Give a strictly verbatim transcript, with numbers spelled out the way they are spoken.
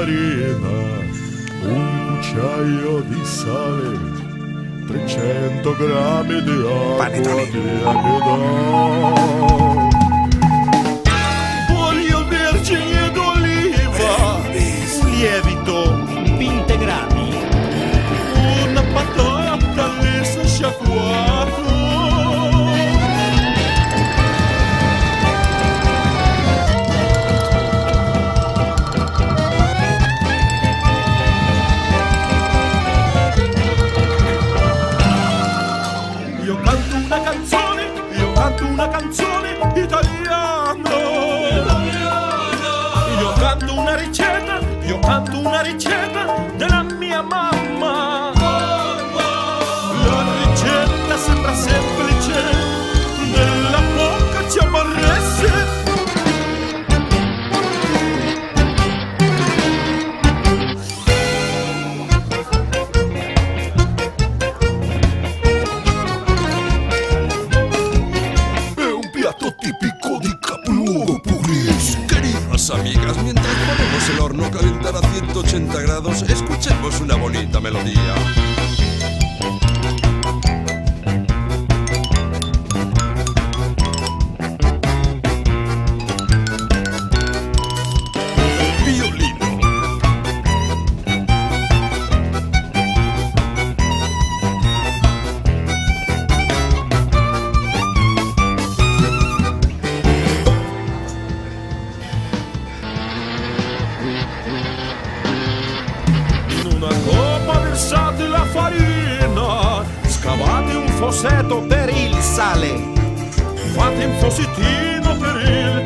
farina, un cucchiaio di sale, trecento grammi di acqua di amido, olio vergine d'oliva, un lievito, venti grammi, una patata lessa sciacquato. Io canto una canzone, io canto una canzone italiana. Io canto una ricetta, io canto una ricetta della mia mamma. La ricetta sembra semplice, nella bocca ci apparesse. Típico de capoluogo pugliese. Queridas amigas, mientras ponemos el horno a calentar a ciento ochenta grados, escuchemos una bonita melodía. Violino. Una coppa versate la farina, scavate un fossetto per il sale, fate un fossettino per il